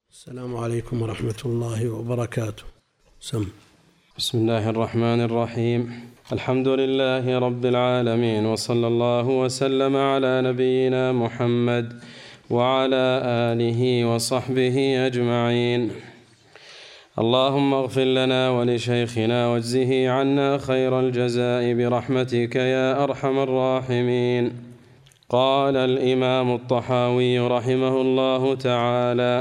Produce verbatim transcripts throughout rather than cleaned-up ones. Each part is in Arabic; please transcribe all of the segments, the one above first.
السلام عليكم ورحمة الله وبركاته. سم. بسم الله الرحمن الرحيم. الحمد لله رب العالمين، وصلى الله وسلم على نبينا محمد وعلى آله وصحبه أجمعين. اللهم اغفر لنا ولشيخنا واجزه عنا خير الجزاء برحمتك يا أرحم الراحمين. قال الإمام الطحاوي رحمه الله تعالى: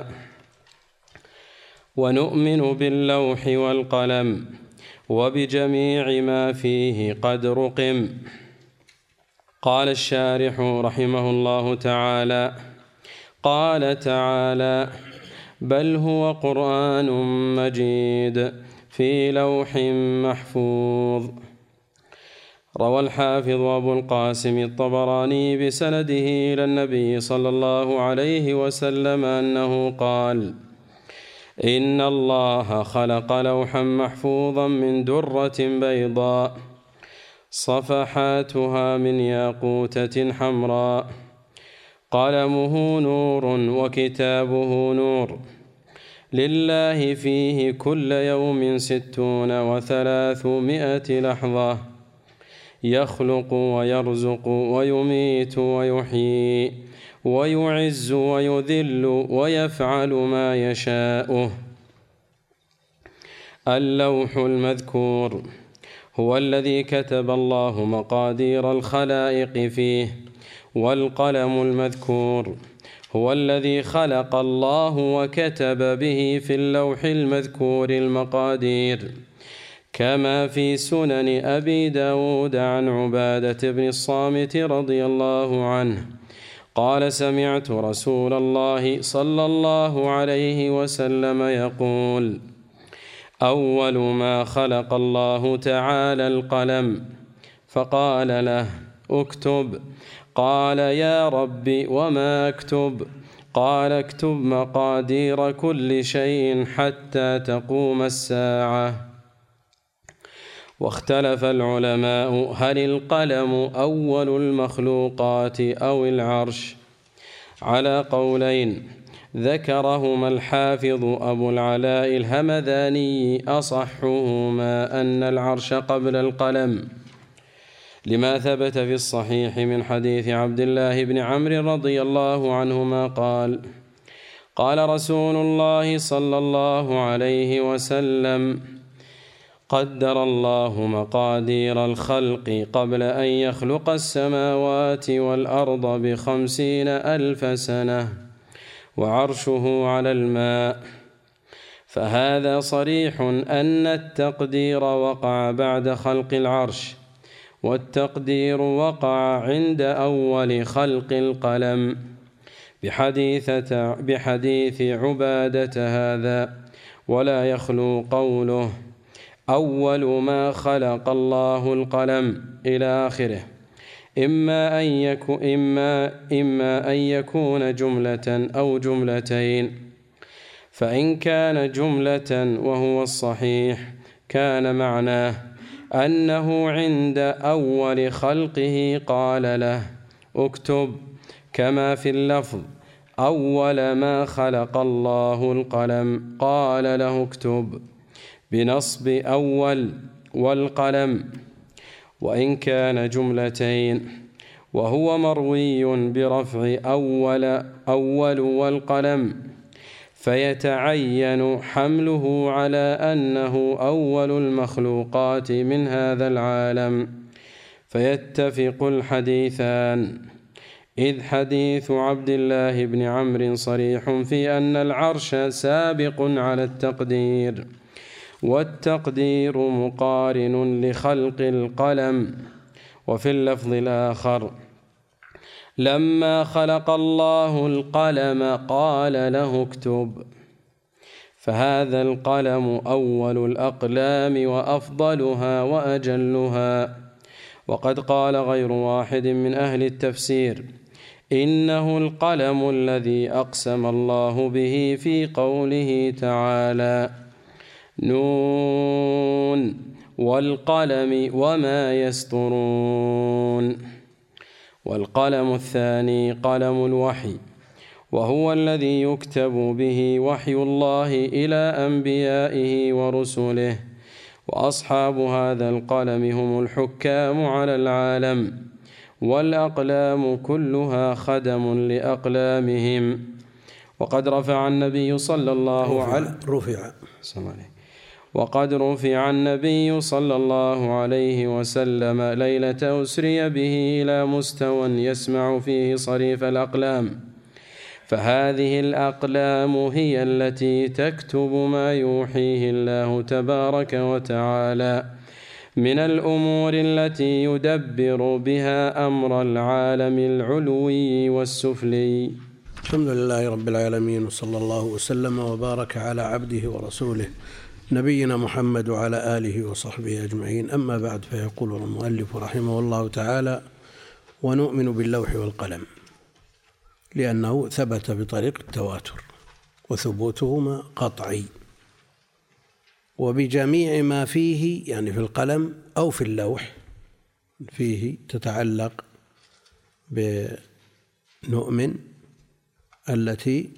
ونؤمن باللوح والقلم وبجميع ما فيه قد رقم. قال الشارح رحمه الله تعالى: قال تعالى: بل هو قرآن مجيد في لوح محفوظ. روى الحافظ أبو القاسم الطبراني بسنده إلى النبي صلى الله عليه وسلم أنه قال: إن الله خلق لوحا محفوظا من درة بيضاء صفحاتها من ياقوتة حمراء، قلمه نور وكتابه نور، لله فيه كل يوم ستون وثلاثمائة لحظة، يخلق ويرزق ويميت ويحيي ويعز ويذل ويفعل ما يشاء. اللوح المذكور هو الذي كتب الله مقادير الخلائق فيه، والقلم المذكور هو الذي خلق الله وكتب به في اللوح المذكور المقادير، كما في سنن أبي داود عن عبادة بن الصامت رضي الله عنه قال: سمعت رسول الله صلى الله عليه وسلم يقول: أول ما خلق الله تعالى القلم، فقال له: اكتب. قال: يا رب وما أكتب؟ قال: اكتب مقادير كل شيء حتى تقوم الساعة. واختلف العلماء هل القلم أول المخلوقات أو العرش، على قولين ذكرهما الحافظ أبو العلاء الهمذاني، أصحهما أن العرش قبل القلم، لما ثبت في الصحيح من حديث عبد الله بن عمرو رضي الله عنهما قال: قال رسول الله صلى الله عليه وسلم: قدر الله مقادير الخلق قبل أن يخلق السماوات والأرض بخمسين ألف سنة، وعرشه على الماء. فهذا صريح أن التقدير وقع بعد خلق العرش، والتقدير وقع عند أول خلق القلم، بحديث عبادة هذا. ولا يخلو قوله: أول ما خلق الله القلم إلى آخره، إما أن يكون, إما, إما أن يكون جملة أو جملتين. فإن كان جملة وهو الصحيح كان معناه أنه عند أول خلقه قال له: اكتب، كما في اللفظ: أول ما خلق الله القلم قال له اكتب، بنصب أول والقلم. وإن كان جملتين وهو مروي برفع أول أول والقلم، فيتعين حمله على أنه أول المخلوقات من هذا العالم، فيتفق الحديثان، إذ حديث عبد الله بن عمرو صريح في أن العرش سابق على التقدير، والتقدير مقارن لخلق القلم. وفي اللفظ الآخر: لما خلق الله القلم قال له اكتب. فهذا القلم أول الأقلام وأفضلها وأجلها. وقد قال غير واحد من أهل التفسير: إنه القلم الذي أقسم الله به في قوله تعالى: نون والقلم وما يسطرون. والقلم الثاني قلم الوحي، وهو الذي يكتب به وحي الله إلى أنبيائه ورسله. وأصحاب هذا القلم هم الحكام على العالم، والأقلام كلها خدم لأقلامهم. وقد رفع النبي صلى الله عليه رفع وقد رفع النبي صلى الله عليه وسلم ليلة أسري به إلى مستوى يسمع فيه صريف الأقلام، فهذه الأقلام هي التي تكتب ما يوحيه الله تبارك وتعالى من الأمور التي يدبر بها أمر العالم العلوي والسفلي. الحمد لله رب العالمين، وصلى الله وسلم وبارك على عبده ورسوله نبينا محمد وعلى آله وصحبه أجمعين. أما بعد، فيقول المؤلف رحمه الله تعالى: ونؤمن باللوح والقلم، لأنه ثبت بطريق التواتر وثبوتهما قطعي، وبجميع ما فيه، يعني في القلم أو في اللوح، فيه تتعلق بنؤمن التي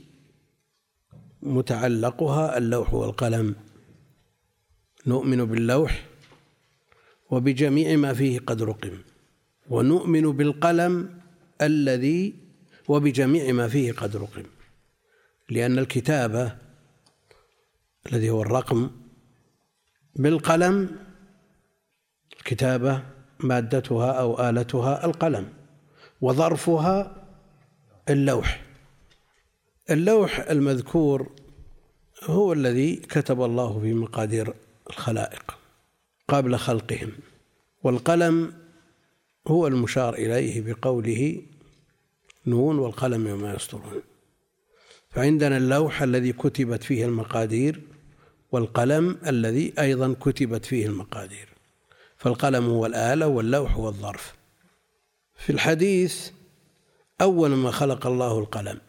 متعلقها اللوح والقلم. نؤمن باللوح وبجميع ما فيه قد رقم، ونؤمن بالقلم الذي وبجميع ما فيه قد رقم، لأن الكتابة الذي هو الرقم بالقلم، الكتابة مادتها أو آلتها القلم، وظرفها اللوح. اللوح المذكور هو الذي كتب الله في مقادير الخلائق قبل خلقهم، والقلم هو المشار إليه بقوله: نون والقلم وما يسطرون. فعندنا اللوح الذي كتبت فيه المقادير، والقلم الذي أيضا كتبت فيه المقادير. فالقلم هو الآلة، واللوح هو الظرف. في الحديث: أول ما خلق الله القلم.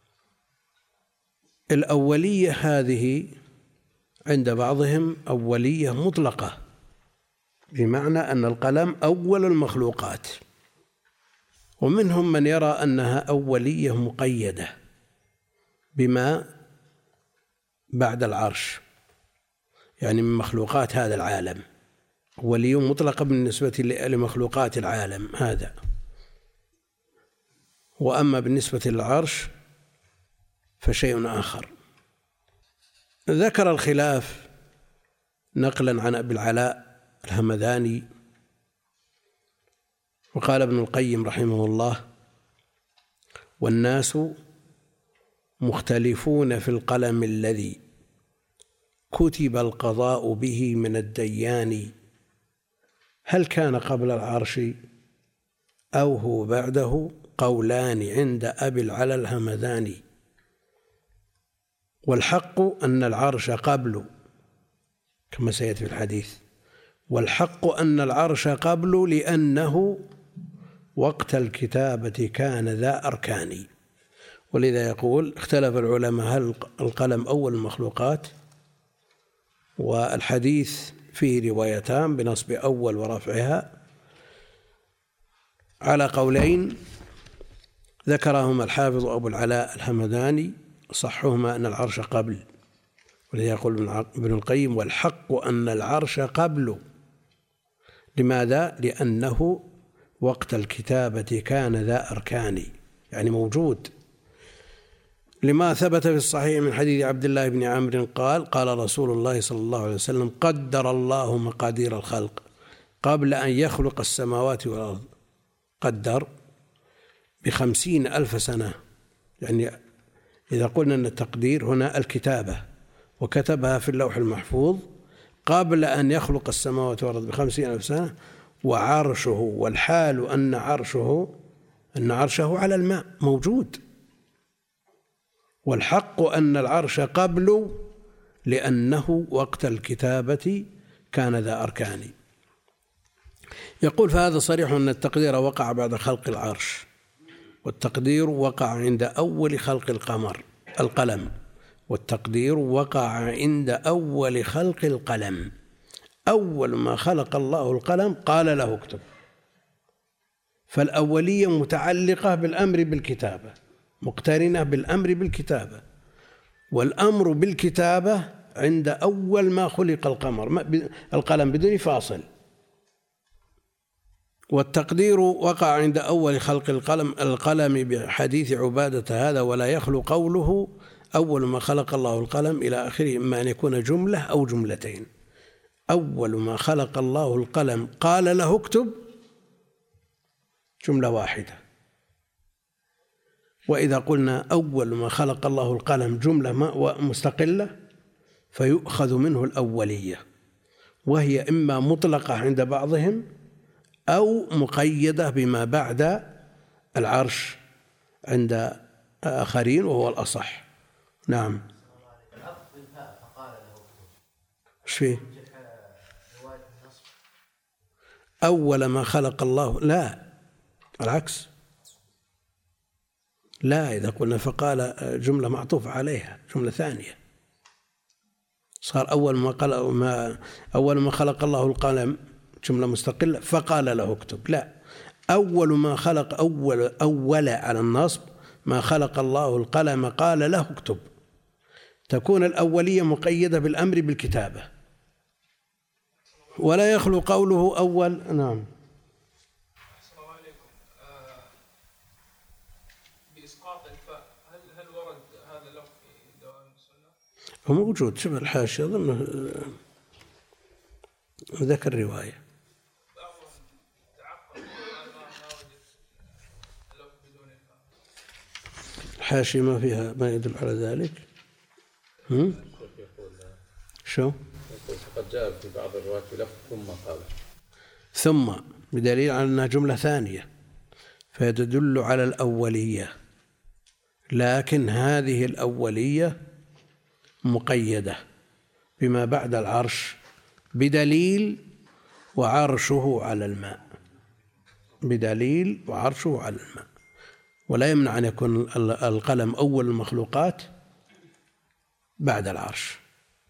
الأولية هذه عند بعضهم أولية مطلقة، بمعنى أن القلم أول المخلوقات، ومنهم من يرى أنها أولية مقيدة بما بعد العرش، يعني من مخلوقات هذا العالم، أولية مطلقة بالنسبة لمخلوقات العالم هذا. وأما بالنسبة للعرش فشيء آخر. ذكر الخلاف نقلا عن أبي العلاء الهمذاني، وقال ابن القيم رحمه الله: والناس مختلفون في القلم الذي كتب القضاء به من الديان، هل كان قبل العرش أو هو بعده؟ قولان عند أبي العلا الهمذاني، والحق أن العرش قبل، كما سيأتي في الحديث، والحق أن العرش قبل لأنه وقت الكتابة كان ذا أركان. ولذا يقول: اختلف العلماء هل القلم أول المخلوقات؟ والحديث فيه روايتان بنصب أول ورفعها على قولين ذكرهما الحافظ أبو العلاء الهمذاني، صحهما أن العرش قبل. ولذا يقول ابن القيم: والحق أن العرش قبل. لماذا؟ لأنه وقت الكتابة كان ذا أركان، يعني موجود. لما ثبت في الصحيح من حديث عبد الله بن عمرو قال: قال رسول الله صلى الله عليه وسلم: قدر الله مقادير الخلق قبل أن يخلق السماوات والأرض. قدر بخمسين ألف سنة، يعني إذا قلنا أن التقدير هنا الكتابة، وكتبها في اللوح المحفوظ قبل أن يخلق السماوات والأرض بخمسين ألف سنة. وعرشه، والحال أن عرشه أن عرشه على الماء موجود. والحق أن العرش قبل لأنه وقت الكتابة كان ذا أركان. يقول: فهذا صريح أن التقدير وقع بعد خلق العرش، والتقدير وقع عند أول خلق القمر القلم، والتقدير وقع عند أول خلق القلم. أول ما خلق الله القلم قال له اكتب، فالأولية متعلقة بالأمر بالكتابة، مقترنة بالأمر بالكتابة، والأمر بالكتابة عند أول ما خلق القمر القلم بدون فاصل، والتقدير وقع عند أول خلق القلم القلم بحديث عبادة هذا، ولا يخلو قوله أول ما خلق الله القلم إلى آخره، إما أن يكون جملة أو جملتين. أول ما خلق الله القلم قال له اكتب جملة واحدة، وإذا قلنا أول ما خلق الله القلم جملة مستقلة فيؤخذ منه الأولية، وهي إما مطلقة عند بعضهم أو مقيدة بما بعد العرش عند آخرين، وهو الأصح. نعم. ايش فيه؟ أول ما خلق الله، لا العكس، لا، إذا قلنا فقال جملة معطوف عليها جملة ثانية، صار أول ما خلق ما أول ما خلق الله القلم جملة مستقلة فقال له اكتب. لا، أول ما خلق أول أول على النصب ما خلق الله القلم قال له اكتب، تكون الأولية مقيدة بالأمر بالكتابة، ولا يخلو قوله أول. نعم. السلام عليكم. آه بإسقاط الفاء هل هل ورد هذا اللفظ في دوام السنة؟ هو موجود، شوف الحاشية ضمن ذكر الرواية. الحاشية ما فيها ما يدل على ذلك. هم؟ شو؟ قد جاء في بعض الروايات بلفظ ثم قال، ثم بدليل على أنها جملة ثانية فتدل على الأولية، لكن هذه الأولية مقيدة بما بعد العرش بدليل وعرشه على الماء، بدليل وعرشه على الماء، ولا يمنع أن يكون القلم أول المخلوقات بعد العرش.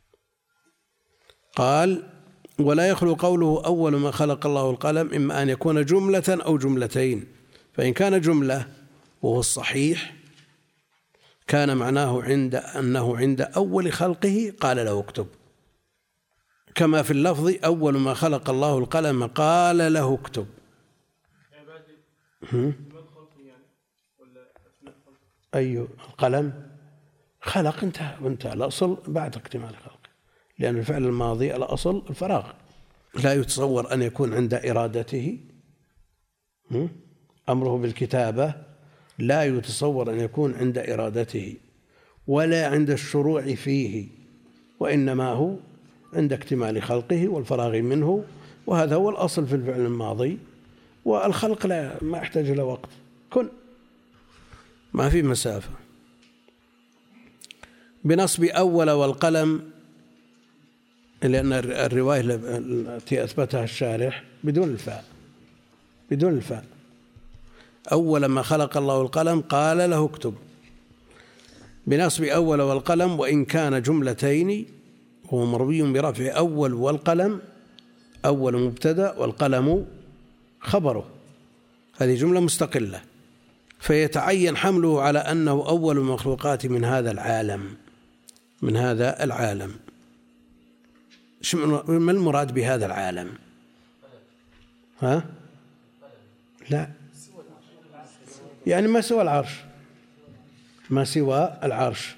قال ولا يخلو قوله أول ما خلق الله القلم إما أن يكون جملة أو جملتين، فإن كان جملة وهو الصحيح كان معناه عند أنه عند أول خلقه قال له اكتب، كما في اللفظ أول ما خلق الله القلم قال له اكتب. أي القلم خلق انتهى وانتهى، الأصل بعد اكتمال خلقه، لأن الفعل الماضي الأصل الفراغ، لا يتصور أن يكون عند إرادته أمره بالكتابة، لا يتصور أن يكون عند إرادته ولا عند الشروع فيه، وإنما هو عند اكتمال خلقه والفراغ منه، وهذا هو الأصل في الفعل الماضي، والخلق لا ما يحتاج إلى وقت، كن ما في مسافة. بنصب أول والقلم، لأن الرواية التي أثبتها الشارح بدون الفاء، بدون الفاء أول ما خلق الله القلم قال له اكتب، بنصب أول والقلم وإن كان جملتين، هو مروي برفع أول والقلم، أول مبتدأ والقلم خبره، هذه جملة مستقلة، فيتعين حمله على أنه أول المخلوقات من هذا العالم، من هذا العالم. ما المراد بهذا العالم؟ ها؟ لا، يعني ما سوى العرش، ما سوى العرش.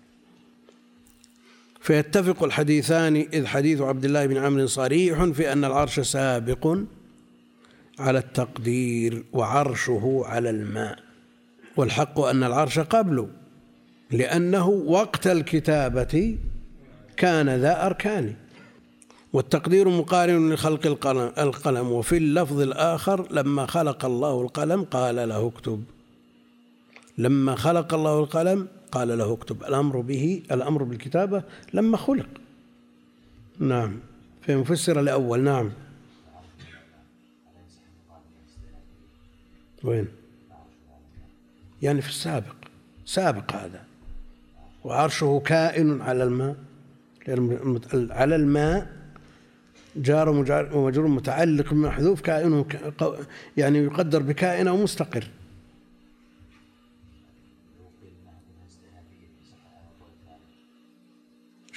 فيتفق الحديثان، إذ حديث عبد الله بن عمرو صريح في أن العرش سابق على التقدير وعرشه على الماء، والحق أن العرش قبله، لأنه وقت الكتابة كان ذا أركان، والتقدير مقارن لخلق القلم. وفي اللفظ الآخر لما خلق الله القلم قال له اكتب، لما خلق الله القلم قال له اكتب، الأمر به الأمر بالكتابة لما خلق. نعم، في مفسر الأول. نعم، وين؟ يعني في السابق، سابق هذا، وعرشه كائن على الماء، على الماء جار ومجرور متعلق بمحذوف، كائن يعني يقدر بكائن أو مستقر.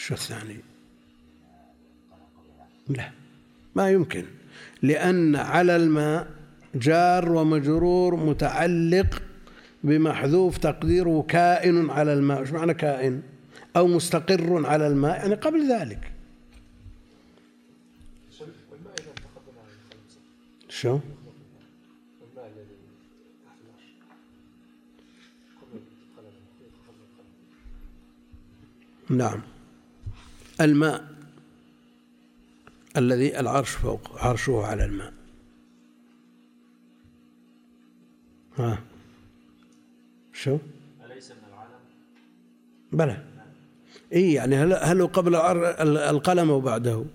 شو الثاني؟ لا، ما يمكن، لأن على الماء جار ومجرور متعلق بمحذوف تقديره كائن على الماء. إيش معنى كائن؟ أو مستقر على الماء، يعني قبل ذلك. شو؟ نعم، الماء الذي العرش فوق، عرشه على الماء. ها شو؟ أليس من العالم؟ بلى. إيه يعني هل هل هو قبل القلم أو بعده؟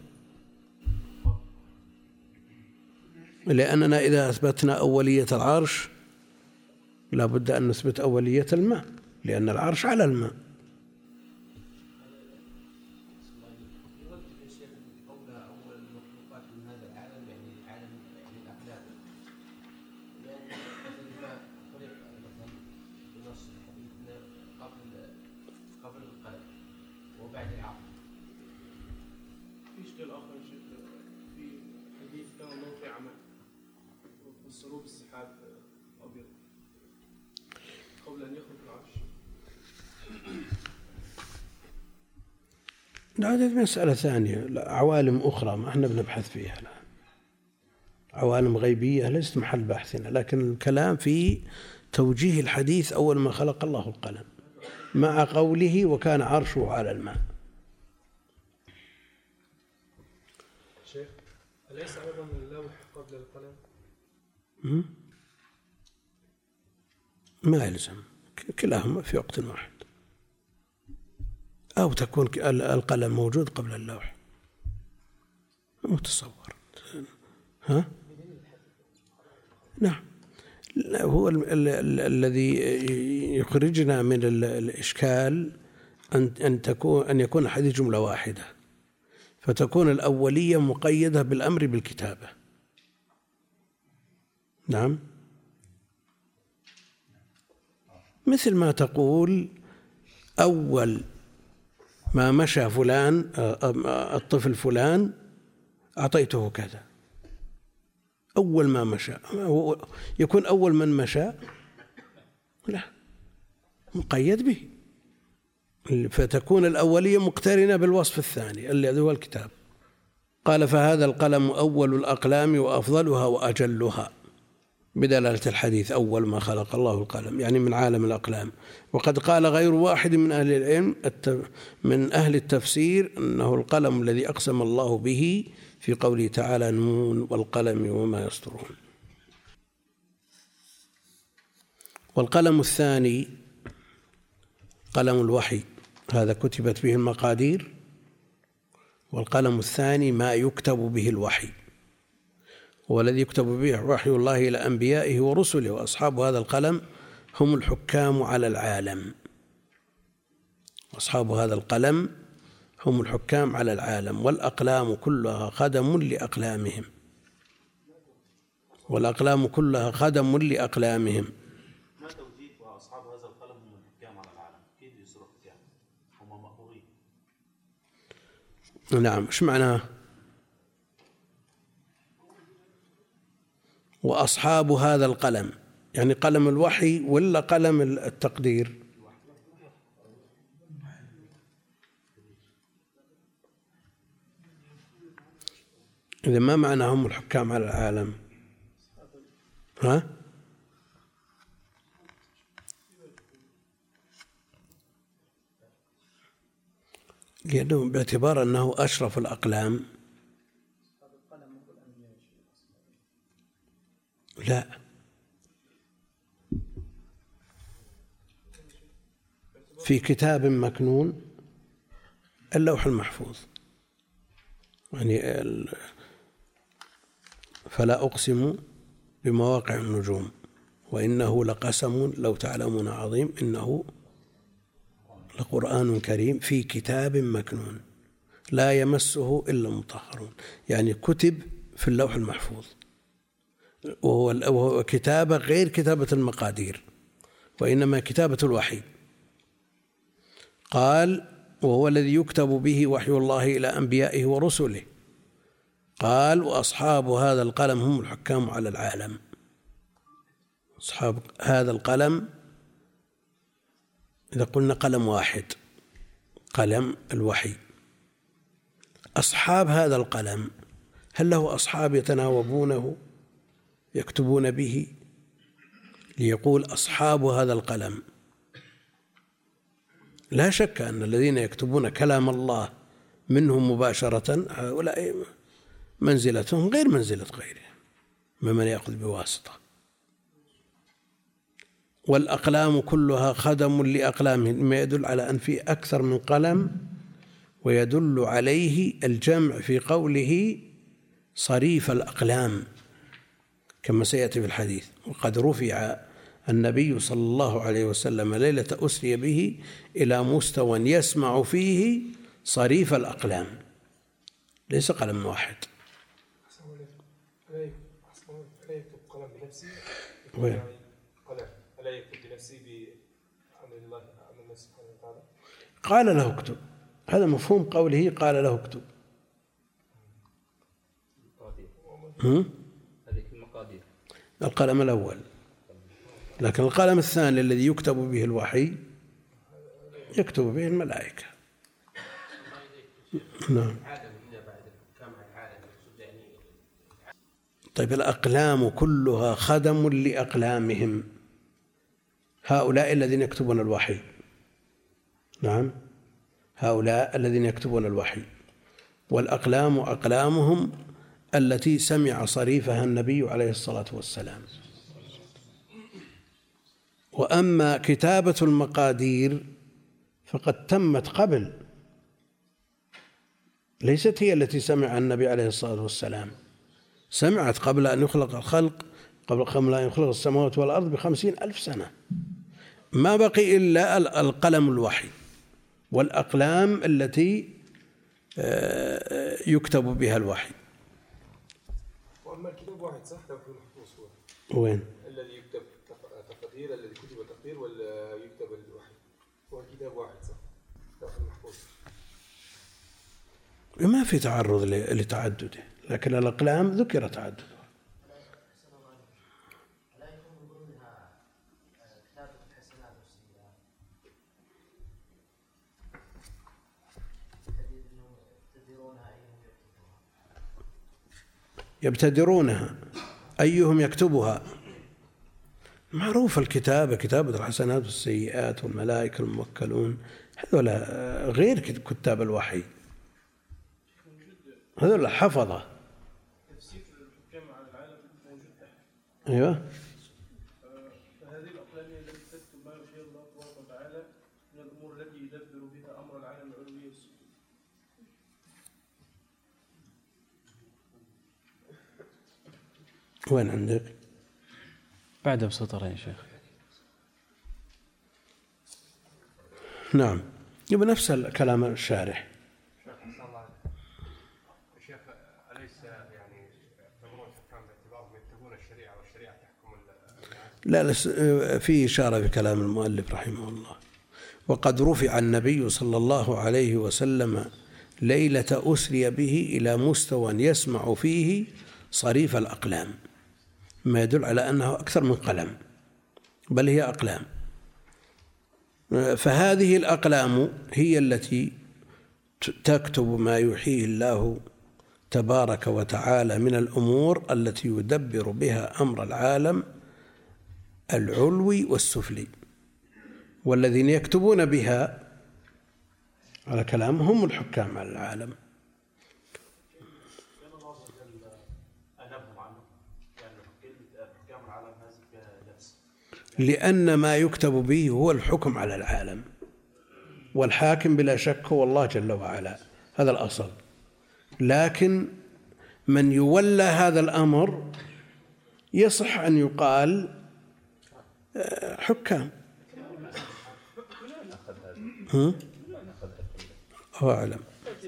لأننا إذا أثبتنا أولية العرش لا بد أن نثبت أولية الماء، لأن العرش على الماء. لا، هذه مسألة ثانية، عوالم أخرى ما احنا بنبحث فيها الآن، عوالم غيبية ليست محل بحثنا، لكن الكلام في توجيه الحديث أول ما خلق الله القلم مع قوله وكان عرشه على الماء. شيخ، أليس أيضا اللوح قبل القلم؟ ما يلزم، كلاهما في وقت واحد، أو تكون القلم موجود قبل اللوح، متصور. ها؟ نعم، هو الذي يخرجنا من الإشكال أن أن تكون أن يكون الحديث جملة واحدة، فتكون الأولية مقيدة بالأمر بالكتابة. نعم، مثل ما تقول أول ما مشى فلان الطفل فلان أعطيته كذا، أول ما مشى يكون أول من مشى؟ لا، مقيد به، فتكون الأولية مقترنة بالوصف الثاني الذي هو الكتاب. قال فهذا القلم أول الأقلام وأفضلها وأجلها، بدلالة الحديث أول ما خلق الله القلم، يعني من عالم الأقلام. وقد قال غير واحد من أهل العلم من أهل التفسير أنه القلم الذي أقسم الله به في قوله تعالى نون والقلم وما يسطرون. والقلم الثاني قلم الوحي، هذا كتبت به المقادير، والقلم الثاني ما يكتب به الوحي، والذي يكتب به وحي الله إلى أنبيائه ورسله، وأصحاب هذا القلم هم الحكام على العالم. أصحاب هذا القلم هم الحكام على العالم، والأقلام كلها خدم لأقلامهم، والأقلام كلها خدم لأقلامهم. ما توجيه وأصحاب هذا القلم هم الحكام على العالم؟ كيف يصيروا حكام؟ هم مأمورين. نعم، إيش معناه؟ وأصحاب هذا القلم يعني قلم الوحي ولا قلم التقدير؟ إذا ما معنى هم الحكام على العالم؟ ها؟ لأنه باعتبار أنه أشرف الأقلام. لا، في كتاب مكنون اللوح المحفوظ، يعني فلا أقسم بمواقع النجوم وإنه لقسم لو تعلمون عظيم إنه لقرآن كريم في كتاب مكنون لا يمسه إلا المطهرون، يعني كتب في اللوح المحفوظ، وهو كتابة غير كتابة المقادير، وإنما كتابة الوحي. قال وهو الذي يكتب به وحي الله إلى أنبيائه ورسله. قال وأصحاب هذا القلم هم الحكام على العالم. أصحاب هذا القلم إذا قلنا قلم واحد قلم الوحي، أصحاب هذا القلم هل له أصحاب يتناوبونه يكتبون به؟ ليقول أصحاب هذا القلم، لا شك أن الذين يكتبون كلام الله منهم مباشرة هؤلاء منزلتهم غير منزلة غيرهم ممن يأخذ بواسطة. والأقلام كلها خدم لأقلامهم، ما يدل على أن في أكثر من قلم، ويدل عليه الجمع في قوله صريف الأقلام كما سيأتي في الحديث. وقد رفع النبي صلى الله عليه وسلم ليلة أسري به إلى مستوى يسمع فيه صريف الأقلام، ليس قلم واحد. ألا يكتب قلم بنفسه؟ وين؟ قلم ألا يكتب بنفسه بأمر الله أمر الله سبحانه وتعالى؟ قال له اكتب، هذا مفهوم قوله قال له اكتب. هذه المقادير القلم الأول، لكن القلم الثاني الذي يكتب به الوحي يكتب به الملائكة. نعم. طيب الأقلام كلها خدم لأقلامهم، هؤلاء الذين يكتبون الوحي. نعم، هؤلاء الذين يكتبون الوحي، والأقلام أقلامهم التي سمع صريفها النبي عليه الصلاة والسلام. وأما كتابة المقادير فقد تمت قبل، ليست هي التي سمع النبي عليه الصلاة والسلام، سمعت قبل أن يخلق الخلق، قبل أن يخلق السماوات والأرض بخمسين ألف سنة. ما بقي إلا القلم الوحي والأقلام التي يكتب بها الوحي. وأما الكتاب واحد صح؟ لو في محفوظ هو وين؟ الذي يكتب تقدير، الذي كتب تقدير ولا يكتب الوحي؟ هو الكتاب واحد صح؟ لو في محفوظ ما في تعرض لتعدده، لكن الأقلام ذكر تعدده. يبتدرونها أيهم يكتبها، معروف الكتابة، كتابة الحسنات والسيئات والملائكة الموكلون، هذول غير كتاب الوحي، هذول حفظة. تفسير الحكام على العالم موجود تحت. أيوة. فهذه الأقلام التي تكتب ما يشاء الله تبارك وتعالى من الأمور التي يدبر بها أمر العالم العلوي والسفلي. وين عندك؟ بعد بسطرين شيخ. نعم، يبقى نفس الكلام الشارح. شيخ أليس يعني يعتبرون الحكام باعتبارهم يتبعون الشريعة والشريعة تحكم؟ لا، في إشارة في كلام المؤلف رحمه الله. وقد رفع النبي صلى الله عليه وسلم ليلة أسري به إلى مستوى يسمع فيه صريف الأقلام، ما يدل على أنه أكثر من قلم، بل هي أقلام. فهذه الأقلام هي التي تكتب ما يحييه الله تبارك وتعالى من الأمور التي يدبر بها أمر العالم العلوي والسفلي. والذين يكتبون بها على كلام هم الحكام على العالم. لأن ما يكتب به هو الحكم على العالم، والحاكم بلا شك هو الله جل وعلا، هذا الأصل. لكن من يولى هذا الأمر يصح أن يقال حكام. ها؟ هو أعلم.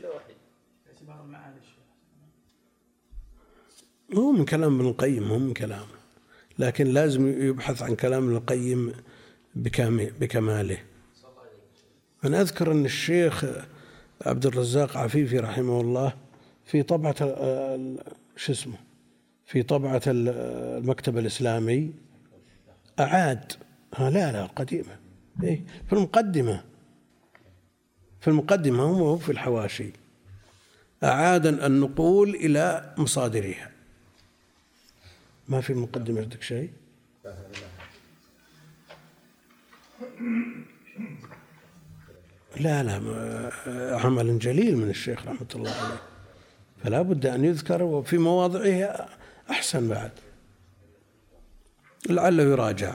هو من كلام ابن القيم، هو من كلامه، لكن لازم يبحث عن كلام ابن القيم بكماله. أنا أذكر أن الشيخ عبد الرزاق عفيفي رحمه الله في طبعة شو اسمه في طبعة المكتب الإسلامي أعاد ها لا لا قديمة إيه في المقدمة في المقدمة هو في الحواشي أعاد النقول إلى مصادرها. ما في المقدمة عندك شيء؟ لا لا عمل جليل من الشيخ رحمة الله عليه، فلا بد أن يذكر وفي مواضعه أحسن بعد، لعله يراجع.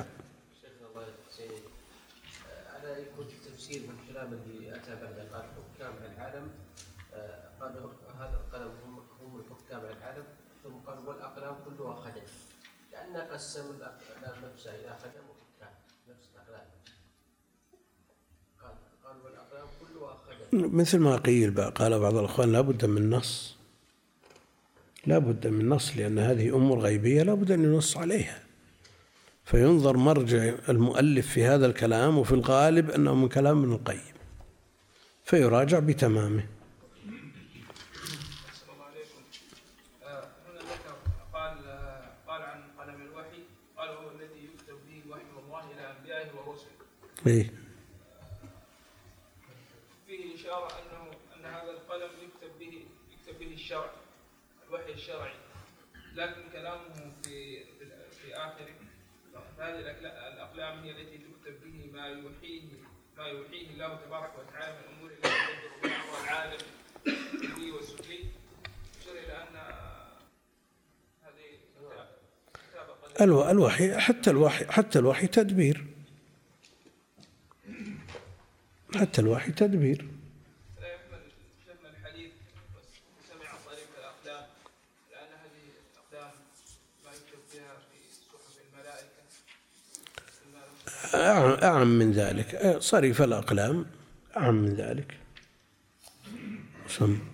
أنا يكون تفسير من الكلام اللي أتى بعد قال حكام العالم، قالوا هذا القلم هم هم الحكام العالم، ثم قال والأقلام كلها خدم، لأن قسم الأقلام نفسها إلى خدم وحكام نفس الأقلام، قال قال والأقلام كلها خدم. مثل ما قيل قال بعض الأخوان لا بد من نص، لا بد من نص، لأن هذه أمور غيبية لا بد أن ينص عليها، فينظر مرجع المؤلف في هذا الكلام، وفي الغالب أنه من كلام ابن القيم فيراجع بتمامه. السلام عليكم. هنا ذكر قال قال عن قلم الوحي، قال هو الذي يكتب به وحي الله إلى أنبيائه ورسله. إيه. فيه إشارة أنه أن هذا القلم يكتب به يكتب به الشرع، الوحي الشرعي، لكن كلامه في في آخره هذه الأقلام هي التي تكتب به ما يوحيه ما يوحيه الله تبارك وتعالى من أمور التي تدبر بها العالم العلوي والسفلي، يشير إلى أن هذه كتابة الوحي حتى الوحي حتى الوحي تدبير، حتى الوحي تدبير. لا يحمل شمل الحديث سمع طريق الأقلام، لأن هذه الأقلام ما يكتب بها في صحف الملائكة. أعم من ذلك، صريف الأقلام أعم من ذلك. سم.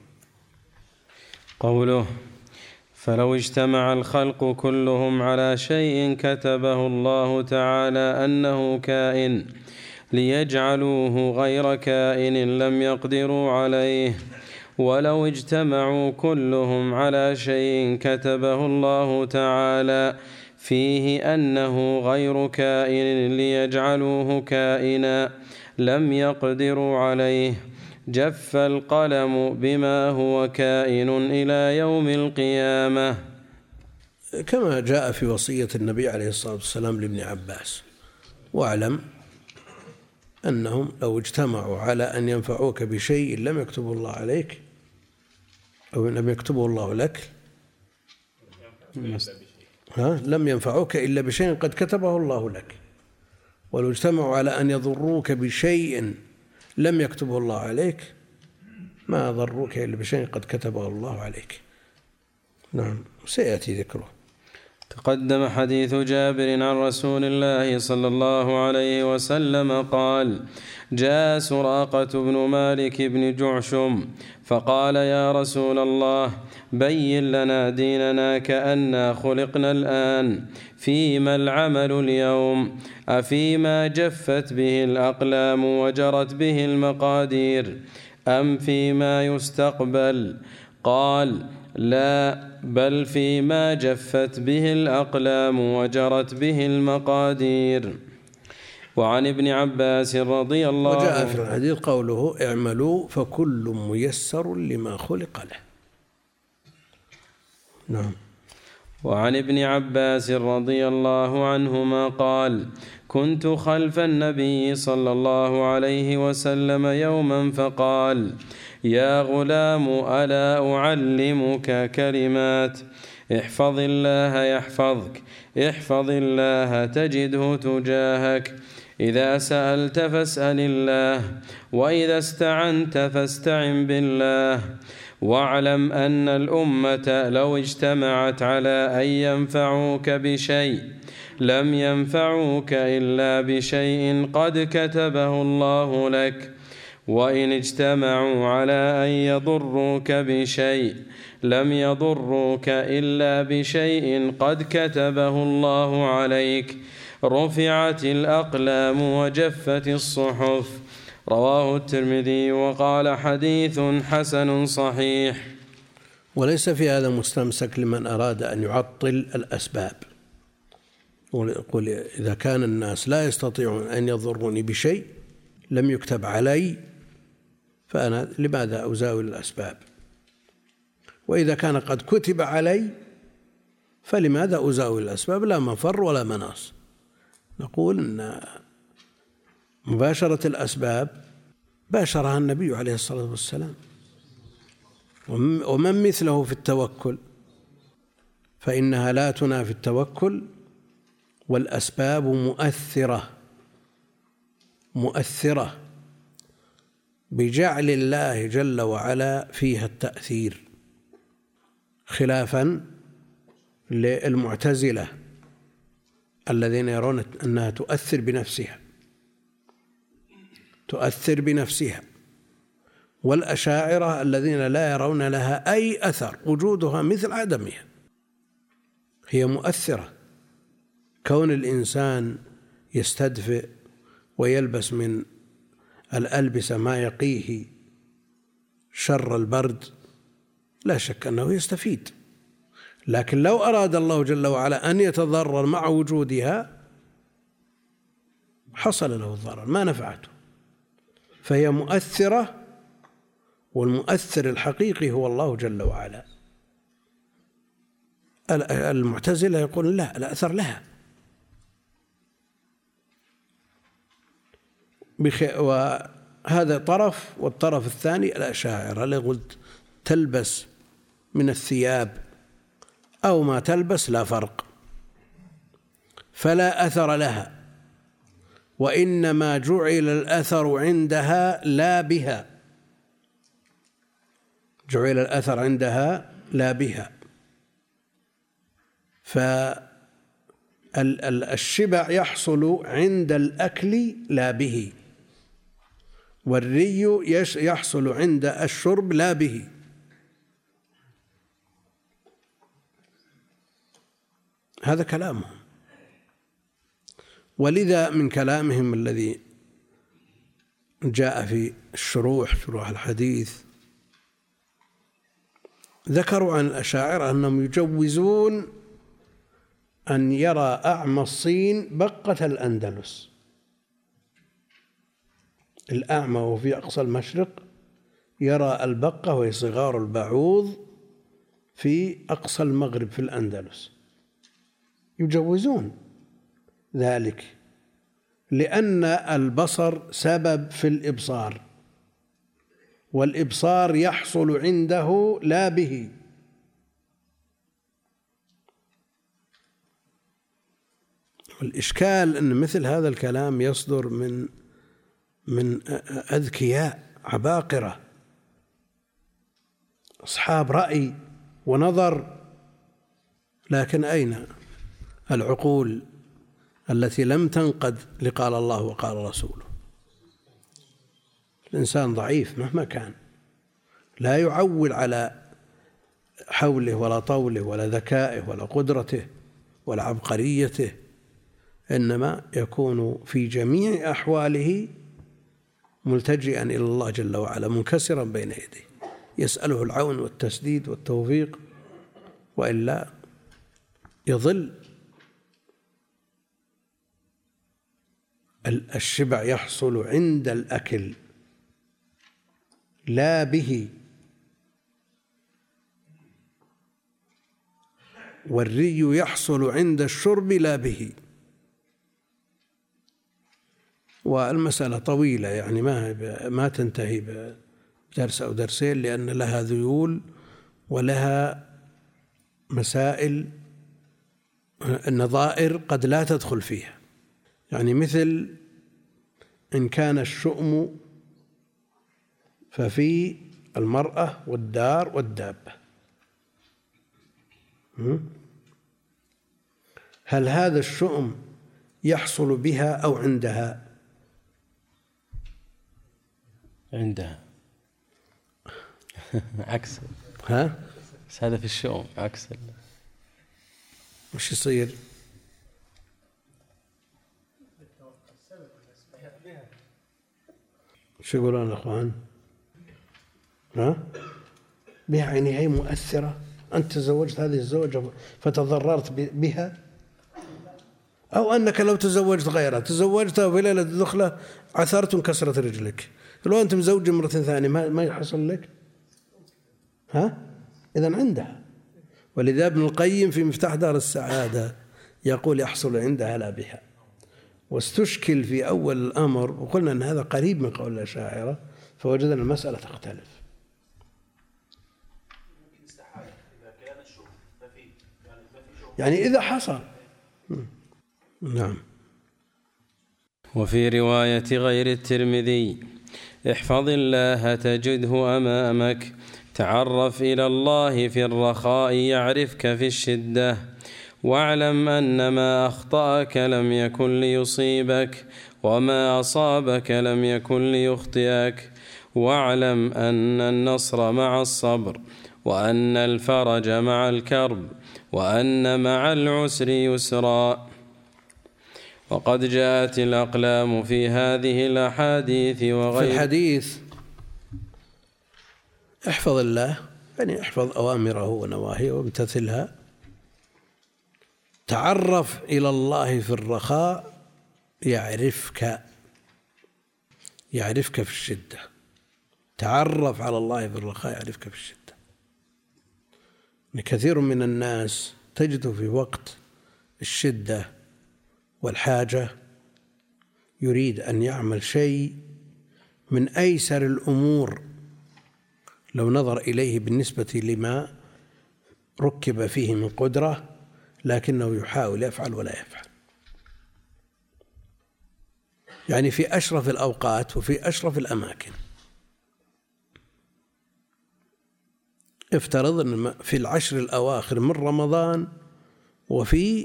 قوله فلو اجتمع الخلق كلهم على شيء كتبه الله تعالى أنه كائن ليجعلوه غير كائن لم يقدروا عليه، ولو اجتمعوا كلهم على شيء كتبه الله تعالى فيه أنه غير كائن ليجعلوه كائنا لم يقدروا عليه، جف القلم بما هو كائن إلى يوم القيامة، كما جاء في وصية النبي عليه الصلاة والسلام لابن عباس: واعلم أنهم لو اجتمعوا على أن ينفعوك بشيء لم يكتبه الله عليك أو لم يكتبه الله لك ها لم ينفعوك إلا بشيء قد كتبه الله لك، ولو اجتمعوا على أن يضروك بشيء لم يكتبه الله عليك ما ضروك إلا بشيء قد كتبه الله عليك. نعم، سيأتي ذكره. تقدم حديث جابر عن رسول الله صلى الله عليه وسلم قال: جاء سراقة بن مالك بن جعشم فقال: يا رسول الله بين لنا ديننا كأننا خلقنا الآن، فيما العمل اليوم؟ أفيما جفت به الأقلام وجرت به المقادير أم فيما يستقبل؟ قال: لا، بل فيما جفت به الأقلام وجرت به المقادير. وعن ابن عباس رضي الله عنه وجاء في الحديث قوله: اعملوا فكل ميسر لما خلق له. نعم. وعن ابن عباس رضي الله عنهما قال: كنت خلف النبي صلى الله عليه وسلم يوما فقال: يا غلام ألا أعلمك كلمات؟ احفظ الله يحفظك، احفظ الله تجده تجاهك، إذا سألت فاسأل الله، وإذا استعنت فاستعن بالله، واعلم أن الأمة لو اجتمعت على أن ينفعوك بشيء لم ينفعوك إلا بشيء قد كتبه الله لك، وإن اجتمعوا على أن يضروك بشيء لم يضروك إلا بشيء قد كتبه الله عليك. رفعت الأقلام وجفت الصحف، رواه الترمذي وقال حديث حسن صحيح. وليس في هذا مستمسك لمن أراد أن يعطل الأسباب ويقول إذا كان الناس لا يستطيعون أن يضروني بشيء لم يكتب علي فأنا لماذا أزاول الأسباب، وإذا كان قد كتب علي فلماذا أزاول الأسباب؟ لا مفر ولا مناص. نقول أن مباشرة الأسباب باشرها النبي عليه الصلاة والسلام، ومن مثله في التوكل، فإنها لا تنافي التوكل، والأسباب مؤثرة مؤثرة بجعل الله جل وعلا فيها التأثير، خلافا للمعتزلة الذين يرون أنها تؤثر بنفسها تؤثر بنفسها والأشاعرة الذين لا يرون لها أي أثر، وجودها مثل عدمها، هي مؤثرة. كون الإنسان يستدفئ ويلبس من الألبسة ما يقيه شر البرد لا شك أنه يستفيد، لكن لو أراد الله جل وعلا أن يتضرر مع وجودها حصل له الضرر ما نفعته، فهي مؤثرة، والمؤثر الحقيقي هو الله جل وعلا. المعتزلة يقول لا، لا أثر لها، وهذا طرف، والطرف الثاني الأشاعرة اللي قلت تلبس من الثياب أو ما تلبس لا فرق، فلا أثر لها، وإنما جعل الأثر عندها لا بها، جعل الأثر عندها لا بها. فالشبع يحصل عند الأكل لا به، والري يحصل عند الشرب لا به. هذا كلامهم، ولذا من كلامهم الذي جاء في الشروح شروح الحديث ذكروا عن الأشاعرة أنهم يجوزون أن يرى أعمى الصين بقة الأندلس، الأعمى وفي أقصى المشرق يرى البقة وهي صغار البعوض في أقصى المغرب في الأندلس، يجوزون ذلك لأن البصر سبب في الإبصار، والإبصار يحصل عنده لا به. والإشكال أن مثل هذا الكلام يصدر من من أذكياء عباقرة أصحاب رأي ونظر، لكن أين العقول التي لم تنقد لقال الله وقال رسوله؟ الإنسان ضعيف مهما كان، لا يعول على حوله ولا طوله ولا ذكائه ولا قدرته ولا عبقريته، إنما يكون في جميع أحواله ملتجئا إلى الله جل وعلا، منكسرا بين يديه، يسأله العون والتسديد والتوفيق، وإلا يضل. الشبع يحصل عند الأكل لا به، والري يحصل عند الشرب لا به. والمسألة طويلة يعني ما ما تنتهي بدرس أو درسين، لأن لها ذيول ولها مسائل النظائر قد لا تدخل فيها، يعني مثل إن كان الشؤم ففي المرأة والدار والدابة، هل هذا الشؤم يحصل بها أو عندها؟ عندها. عكس ها؟ بس هذا في الشؤم عكس. وش يصير؟ شو يقولون الأخوان؟ ها؟ بها يعني هي مؤثرة. أنت تزوجت هذه الزوجة فتضررت بها، أو أنك لو تزوجت غيرها، تزوجتها وفي ليلة الدخلة عثرت وانكسرت رجلك، لو أنت مزوج مرة ثانية ما ما يحصل لك؟ ها؟ إذن عندها. ولذا ابن القيم في مفتاح دار السعادة يقول يحصل عندها لا بها. واستشكل في أول الأمر وقلنا أن هذا قريب من قول الأشاعرة، فوجدنا المسألة تختلف. يعني إذا حصل. نعم. وفي رواية غير الترمذي: احفظ الله تجده أمامك، تعرف إلى الله في الرخاء يعرفك في الشدة، واعلم أن ما أخطأك لم يكن ليصيبك، وما أصابك لم يكن ليخطئك، واعلم أن النصر مع الصبر، وأن الفرج مع الكرب، وأن مع العسر يسرا. وقد جاءت الأقلام في هذه الأحاديث وغير. في الحديث احفظ الله يعني احفظ أوامره ونواهيه وامتثلها، تعرف إلى الله في الرخاء يعرفك يعرفك في الشدة. تعرف على الله في الرخاء يعرفك في الشدة. كثير من الناس تجده في وقت الشدة والحاجة يريد أن يعمل شيء من أيسر الأمور لو نظر إليه بالنسبة لما ركب فيه من قدرة، لكنه يحاول يفعل ولا يفعل. يعني في أشرف الأوقات وفي أشرف الأماكن. افترض أن في العشر الأواخر من رمضان وفي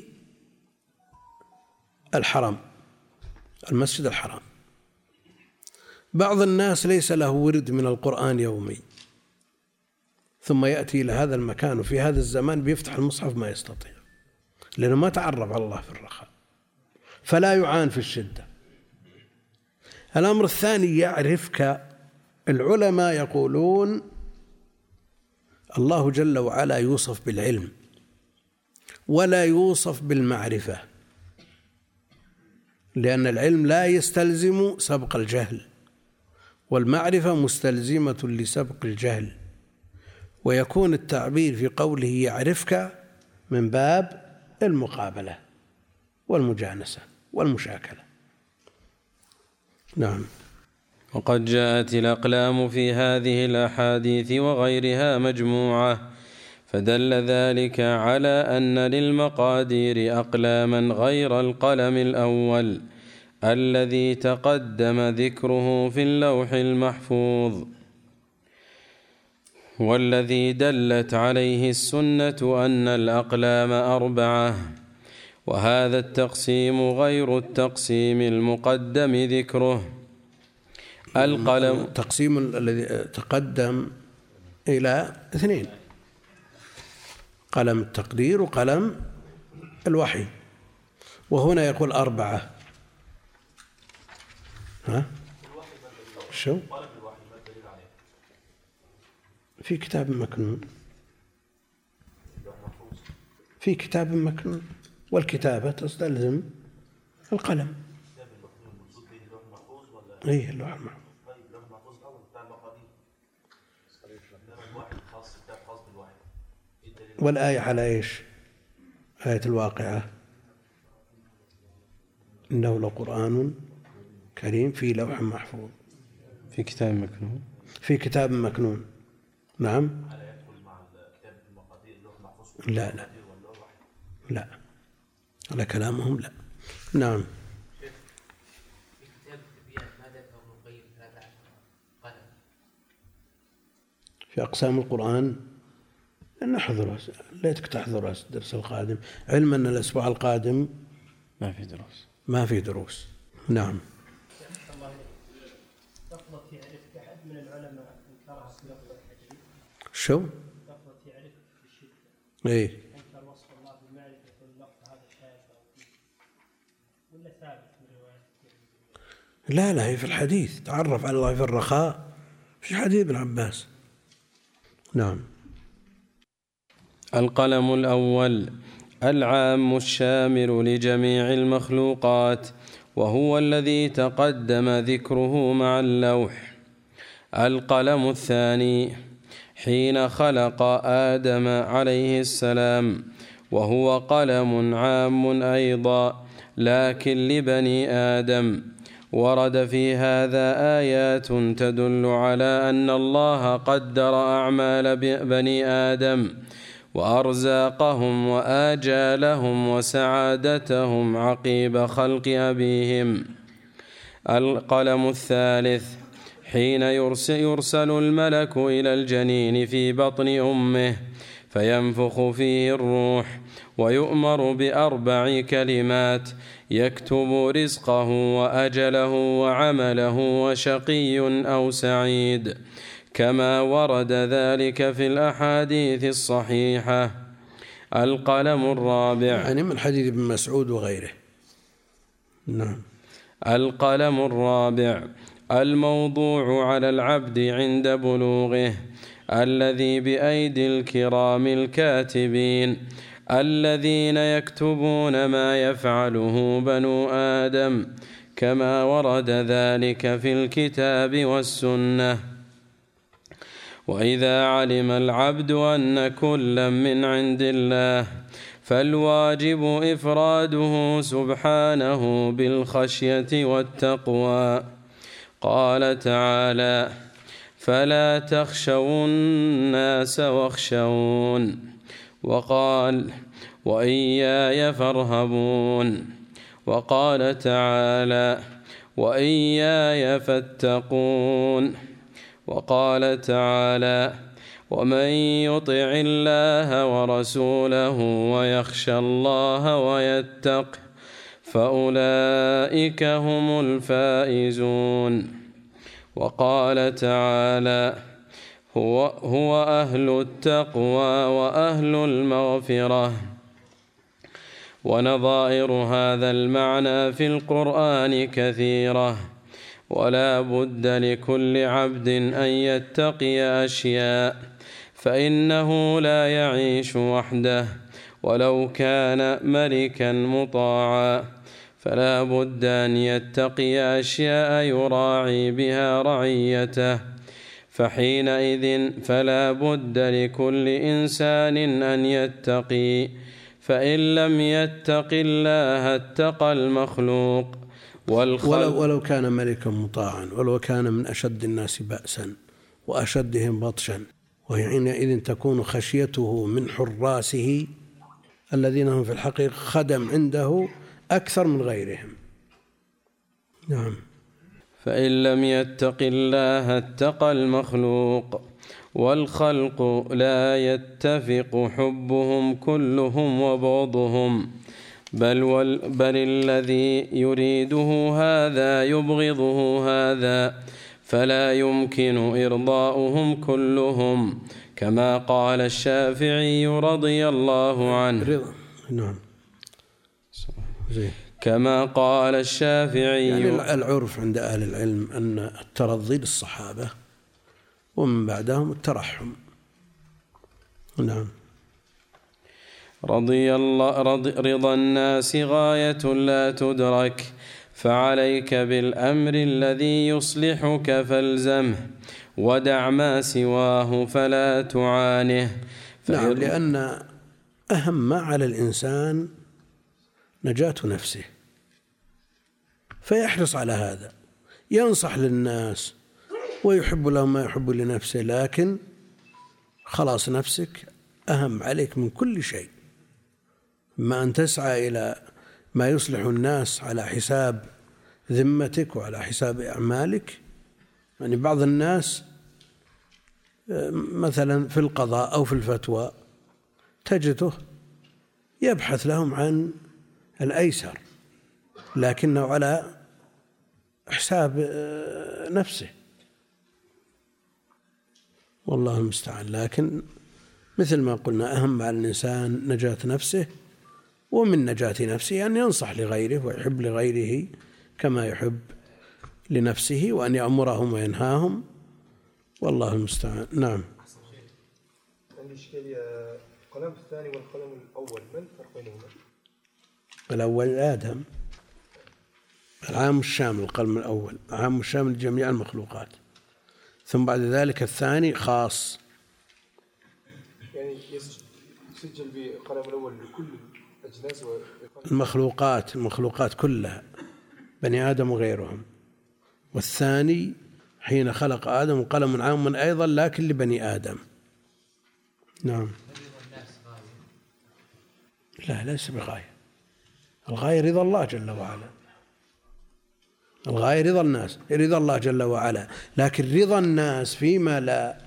الحرم المسجد الحرام، بعض الناس ليس له ورد من القرآن يومي، ثم يأتي إلى هذا المكان وفي هذا الزمان بيفتح المصحف ما يستطيع، لأنه ما تعرف على الله في الرخاء، فلا يعان في الشدة. الأمر الثاني يعرفك. العلماء يقولون الله جل وعلا يوصف بالعلم ولا يوصف بالمعرفة، لأن العلم لا يستلزم سبق الجهل، والمعرفة مستلزمة لسبق الجهل، ويكون التعبير في قوله يعرفك من باب المقابلة والمجانسة والمشاكلة. نعم. وقد جاءت الأقلام في هذه الأحاديث وغيرها مجموعة، فدل ذلك على أن للمقادير أقلاما غير القلم الأول الذي تقدم ذكره في اللوح المحفوظ، والذي دلت عليه السنة أن الأقلام أربعة. وهذا التقسيم غير التقسيم المقدم ذكره. القلم التقسيم الذي تقدم إلى اثنين: قلم التقدير وقلم الوحي، وهنا يقول أربعة. ها؟ شو؟ في كتاب مكنون، في كتاب مكنون، والكتابة تستلزم القلم. ايه اللوح المحفوظ. والآية على ايش؟ آية الواقعة: إنه لقرآن كريم في لوح محفوظ في كتاب مكنون. في كتاب مكنون. نعم. لا لا لا على كلامهم لا. نعم. في أقسام القرآن نحضر، ليتك تحضر الدرس القادم، علما أن الأسبوع القادم ما في دروس ما في دروس. نعم. لفظة يعرف أحد من العلماء انكرها في لفظ الحديث. شو؟ لفظة يعرف بالشدة. إيه. انكر وصف الله بالمعرفة واللفظ هذا شاذ ولا ثابت من رواية؟ لا لا، هي في الحديث تعرف على الله في الرخاء في حديث ابن عباس. نعم. القلم الأول العام الشامل لجميع المخلوقات، وهو الذي تقدم ذكره مع اللوح. القلم الثاني حين خلق آدم عليه السلام، وهو قلم عام أيضا لكن لبني آدم. ورد في هذا آيات تدل على أن الله قدر أعمال بني آدم وأرزاقهم وآجالهم وسعادتهم عقيب خلق أبيهم. القلم الثالث حين يرسل الملك إلى الجنين في بطن أمه فينفخ فيه الروح ويؤمر بأربع كلمات يكتب رزقه وأجله وعمله وشقي أو سعيد، كما ورد ذلك في الأحاديث الصحيحة. القلم الرابع يعني من حديث ابن مسعود وغيره. نعم. القلم الرابع الموضوع على العبد عند بلوغه، الذي بأيدي الكرام الكاتبين الذين يكتبون ما يفعله بنو آدم، كما ورد ذلك في الكتاب والسنة. وإذا علم العبد أن كلا من عند الله فالواجب إفراده سبحانه بالخشية والتقوى. قال تعالى: فلا تخشوا الناس واخشون. وقال: وإياي فارهبون. وقال تعالى: وإياي فاتقون. وقال تعالى: ومن يطع الله ورسوله ويخشى الله ويتقه فأولئك هم الفائزون. وقال تعالى: هو, هو أهل التقوى وأهل المغفرة. ونظائر هذا المعنى في القرآن كثيرة، ولا بد لكل عبد أن يتقي أشياء، فإنه لا يعيش وحده ولو كان ملكا مطاعا، فلا بد أن يتقي أشياء يراعي بها رعيته، فحينئذ فلا بد لكل إنسان أن يتقي، فإن لم يتق الله اتقى المخلوق. ولو, ولو كان ملكا مطاعا، ولو كان من أشد الناس بأسا وأشدهم بطشا، وحينئذ تكون خشيته من حراسه الذين هم في الحقيقة خدم عنده أكثر من غيرهم. نعم. فإن لم يتق الله اتقى المخلوق. والخلق لا يتفق حبهم كلهم وبغضهم، بل, وال بل الذي يريده هذا يبغضه هذا، فلا يمكن إرضاؤهم كلهم، كما قال الشافعي رضي الله عنه. نعم. كما قال الشافعي، يعني العرف عند أهل العلم أن الترضي للصحابة ومن بعدهم الترحم. نعم. رضي الله رضي رضا الناس غاية لا تدرك، فعليك بالأمر الذي يصلحك فالزمه، ودع ما سواه فلا تعانه. نعم، لأن أهم ما على الإنسان نجاة نفسه، فيحرص على هذا، ينصح للناس ويحب لهم ما يحب لنفسه، لكن خلاص نفسك أهم عليك من كل شيء. ما أن تسعى إلى ما يصلح الناس على حساب ذمتك وعلى حساب أعمالك. يعني بعض الناس مثلا في القضاء أو في الفتوى تجده يبحث لهم عن الأيسر، لكنه على حساب نفسه، والله المستعان. لكن مثل ما قلنا أهم على الإنسان نجاة نفسه، ومن نجاة نفسه أن ينصح لغيره ويحب لغيره كما يحب لنفسه وأن يأمرهم وينهاهم، والله المستعان. نعم. عندي إشكالية، القلم الثاني والقلم الأول ما الفرق بينهما؟ الأول آدم، العام الشامل، القلم الأول عام الشامل لجميع المخلوقات، ثم بعد ذلك الثاني خاص. يعني يسجل بالقلم الأول لكل الأجناس المخلوقات المخلوقات كلها، بني آدم وغيرهم، والثاني حين خلق آدم قلم عام أيضا لكن لبني آدم. نعم. لا ليس بغاية، الغاية رضا الله جل وعلا، الغاية رضا الناس، رضا الله جل وعلا، لكن رضا الناس فيما لا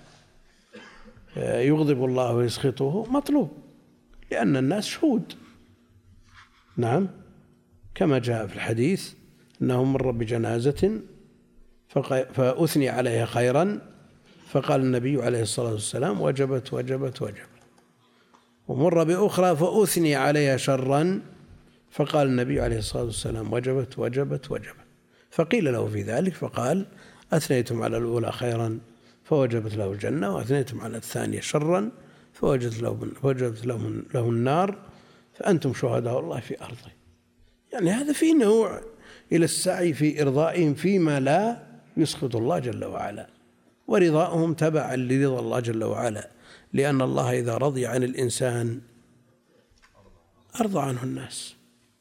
يغضب الله ويسخطه مطلوب، لأن الناس شهود. نعم، كما جاء في الحديث أنه مر بجنازة فأثني عليها خيرا فقال النبي عليه الصلاة والسلام وجبت وجبت وجبت، ومر بأخرى فأثني عليها شرا فقال النبي عليه الصلاة والسلام وجبت وجبت وجبت، فقيل له في ذلك فقال أثنيتم على الأولى خيرا فوجبت له الجنة، وأثنيتم على الثانية شرا فوجبت له, فوجبت له, له النار، فأنتم شهداء الله في أرضه. يعني هذا في نوع إلى السعي في إرضائهم فيما لا يسخط الله جل وعلا، ورضاؤهم تبعا لرضا الله جل وعلا، لأن الله إذا رضي عن الإنسان أرضى عنه الناس،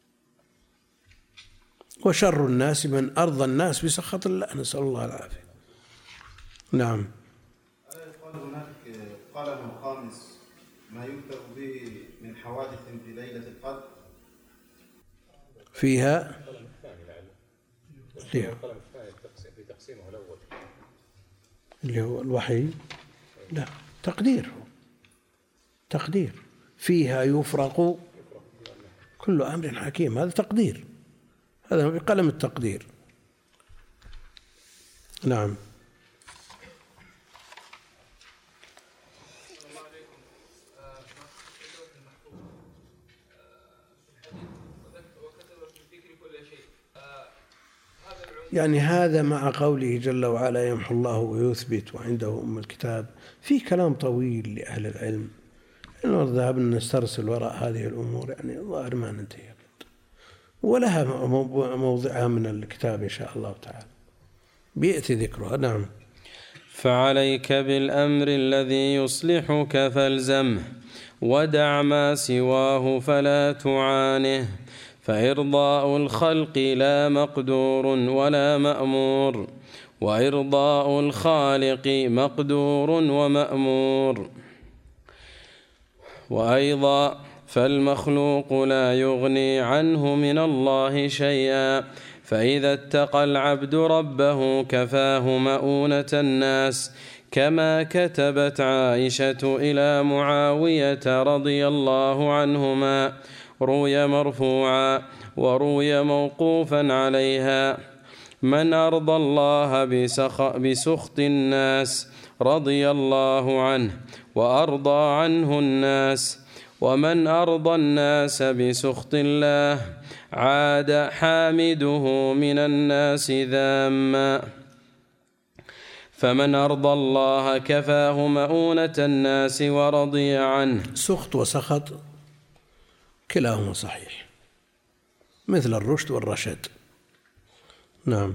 وشر الناس من أرضى الناس بسخط الله، نسأل الله العافية. نعم. قال هناك قلم خامس ما يكتب به من حوادث في ليلة القدر فيها القلم الثاني في تقسيمه الأول اللي هو الوحي، لا تقدير، تقدير فيها يفرق كل أمر حكيم، هذا تقدير، هذا بقلم التقدير. نعم. يعني هذا مع قوله جل وعلا يمحو الله ويثبت وعنده أم الكتاب، في كلام طويل لأهل العلم، إنه ذهبنا نسترسل وراء هذه الأمور يعني الظاهر ما ننتهي، ولها موضعها من الكتاب إن شاء الله تعالى بيأتي ذكرها. نعم. فعليك بالأمر الذي يصلحك فالزمه، ودع ما سواه فلا تعانه، فإرضاء الخلق لا مقدور ولا مأمور، وإرضاء الخالق مقدور ومأمور. وأيضا فالمخلوق لا يغني عنه من الله شيئا، فإذا اتقى العبد ربه كفاه مؤونة الناس، كما كتبت عائشة إلى معاوية رضي الله عنهما، روي مرفوعا وروي موقوفا عليها: من أرضى الله بسخط الناس رضي الله عنه وأرضى عنه الناس، ومن أرضى الناس بسخط الله عاد حامده من الناس ذاما. فمن أرضى الله كفاه مؤونة الناس ورضي عنه. سخط وسخط كلاهما صحيح، مثل الرشد والرشد. نعم.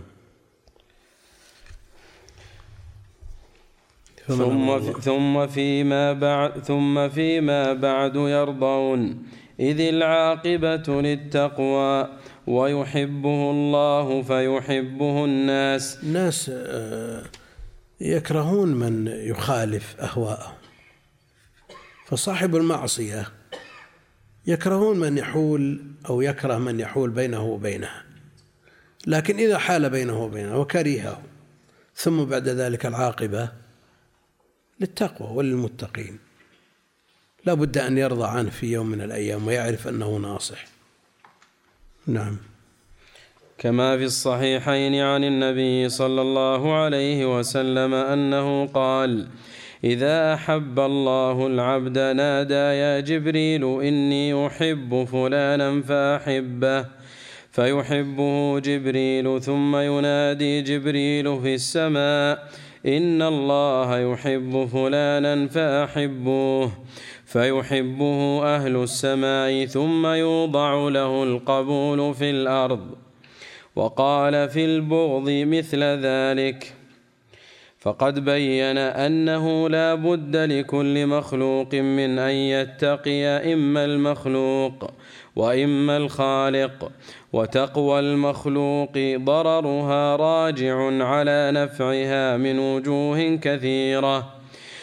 ثم في ثم فيما بعد ثم فيما بعد يرضون، إذ العاقبة للتقوى، ويحبه الله فيحبه الناس. الناس يكرهون من يخالف أهواءهم، فصاحب المعصية يكرهون من يحول أو يكره من يحول بينه وبينها، لكن إذا حال بينه وبينها وكرهه ثم بعد ذلك العاقبة للتقوى وللمتقين، لا بد أن يرضى عنه في يوم من الأيام ويعرف أنه ناصح. نعم. كما في الصحيحين عن النبي صلى الله عليه وسلم أنه قال: إذا أحب الله العبد نادى يا جبريل إني أحب فلانا فأحبه، فيحبه جبريل ثم ينادي جبريل في السماء إن الله يحب فلانا فأحبوه فيحبه أهل السماء ثم يوضع له القبول في الأرض. وقال في البغض مثل ذلك. فقد بين أنه لا بد لكل مخلوق من أن يتقي إما المخلوق وإما الخالق، وتقوى المخلوق ضررها راجع على نفعها من وجوه كثيرة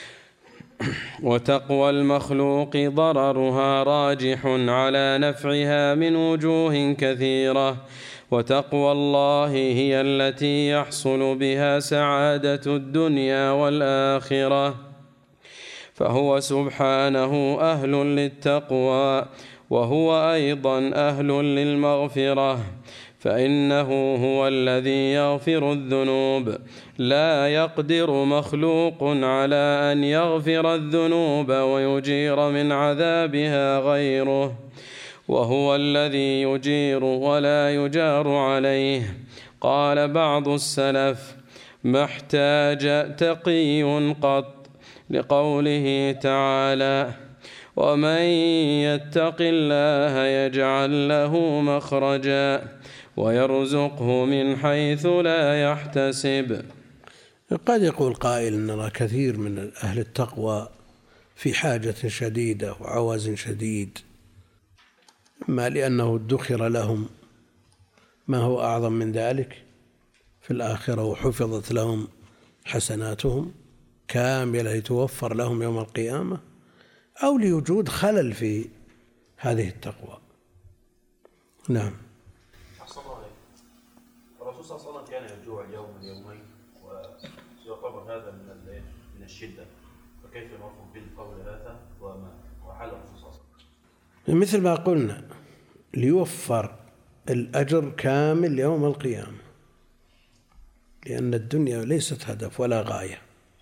وتقوى المخلوق ضررها راجح على نفعها من وجوه كثيرة وتقوى الله هي التي يحصل بها سعادة الدنيا والآخرة. فهو سبحانه أهل للتقوى وهو أيضا أهل للمغفرة، فإنه هو الذي يغفر الذنوب، لا يقدر مخلوق على أن يغفر الذنوب ويجير من عذابها غيره، وهو الذي يجير ولا يجار عليه. قال بعض السلف: ما احتاج تقي قط، لقوله تعالى: ومن يتق الله يجعل له مخرجا ويرزقه من حيث لا يحتسب. قد يقول قائل أن كثير من أهل التقوى في حاجة شديدة وعوز شديد، ما لأنه ادخر لهم ما هو أعظم من ذلك في الآخرة، وحفظت لهم حسناتهم كاملة يتوفر لهم يوم القيامة، أو لوجود خلل في هذه التقوى. نعم. أحسن الله عليك. الرسول صلى الله عليه وسلم كان يجوع اليوم اليومين ويعتبر هذا من من الشدة، فكيف نوفق بين قول هذا وما وحال الرسول صلى الله عليه وسلم؟ مثل ما قلنا ليوفر الأجر كامل يوم القيامة، لأن الدنيا ليست هدف ولا غاية.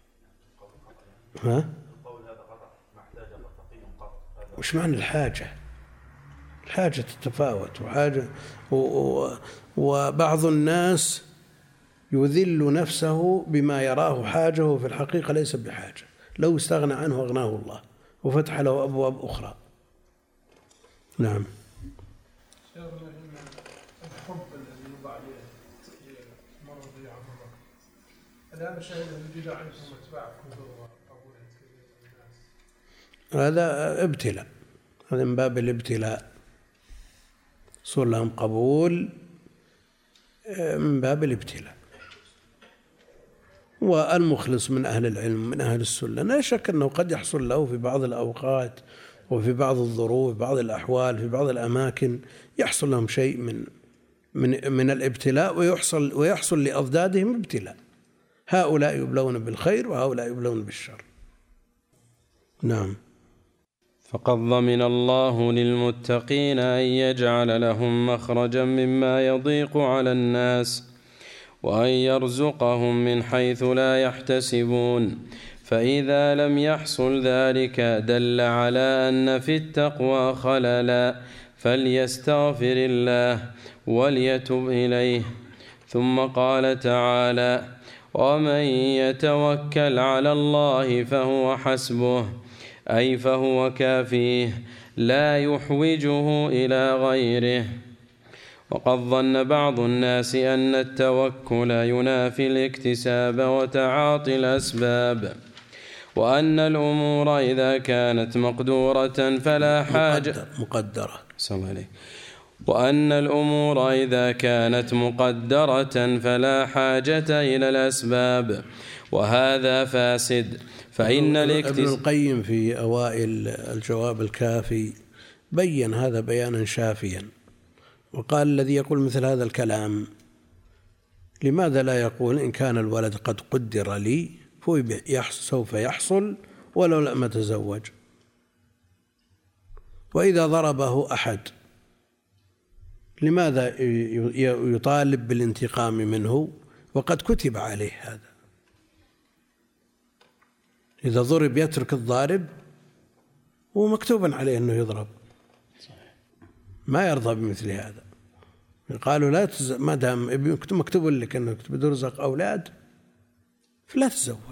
ها؟ وش معنى الحاجة؟ الحاجة تتفاوت، وحاجة و... و... وبعض الناس يذل نفسه بما يراه حاجة وفي الحقيقة ليس بحاجة، لو استغنى عنه أغناه الله وفتح له أبواب أخرى. نعم. الحب الذي يوضع لمرض يعبره الآن شاهد الجدع عنكم اتباع كثر وقبول الناس، هذا ابتلاء، هذا من باب الابتلاء، صار لهم قبول من باب الابتلاء. والمخلص من أهل العلم من أهل السنة لا شك أنه قد يحصل له في بعض الأوقات وفي بعض الظروف، في بعض الأحوال، في بعض الأماكن يحصل لهم شيء من من من الابتلاء، ويحصل ويحصل لأضدادهم ابتلاء. هؤلاء يبلون بالخير وهؤلاء يبلون بالشر. نعم. فقد ضمن الله للمتقين أن يجعل لهم مخرجا مما يضيق على الناس، وأن يرزقهم من حيث لا يحتسبون. فإذا لم يحصل ذلك دل على أن في التقوى خللا، فليستغفر الله وليتب إليه. ثم قال تعالى: ومن يتوكل على الله فهو حسبه، أي فهو كافيه، لا يحوجه إلى غيره. وقد ظن بعض الناس أن التوكل ينافي الاكتساب وتعاطي الأسباب، وأن الأمور إذا كانت مقدورة فلا حاجة مقدرة صلى الله عليه وأن الأمور إذا كانت مقدرة فلا حاجة إلى الأسباب، وهذا فاسد. فإن ابن القيم في أوائل الجواب الكافي بين هذا بيانا شافيا، وقال: الذي يقول مثل هذا الكلام لماذا لا يقول إن كان الولد قد قدر لي سوف يحصل ولو لم أتزوج؟ وإذا ضربه أحد لماذا يطالب بالانتقام منه وقد كتب عليه هذا؟ إذا ضرب يترك الضارب ومكتوبا عليه أنه يضرب، ما يرضى بمثل هذا. قالوا لا تز... ما دام مكتوب لك أنك بترزق أولاد فلا تتزوج،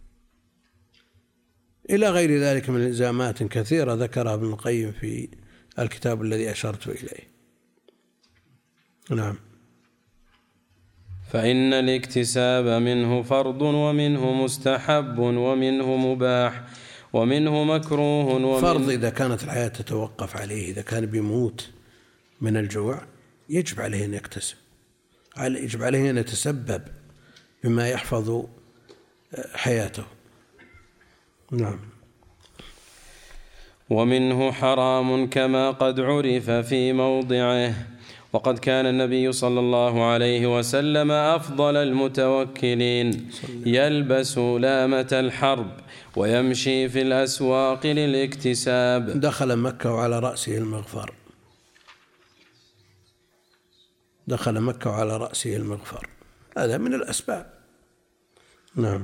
إلى غير ذلك من إلزامات كثيرة ذكرها ابن القيم في الكتاب الذي أشرت إليه. نعم. فإن الاكتساب منه فرض ومنه مستحب ومنه مباح ومنه مكروه. ومن فرض إذا كانت الحياة تتوقف عليه، إذا كان بيموت من الجوع يجب عليه أن يكتسب، يجب عليه أن يتسبب بما يحفظ حياته. نعم. ومنه حرام كما قد عرف في موضعه. وقد كان النبي صلى الله عليه وسلم أفضل المتوكلين، يلبس لامة الحرب ويمشي في الأسواق للاكتساب. دخل مكة وعلى رأسه المغفر، دخل مكة وعلى رأسه المغفر، هذا من الأسباب. نعم.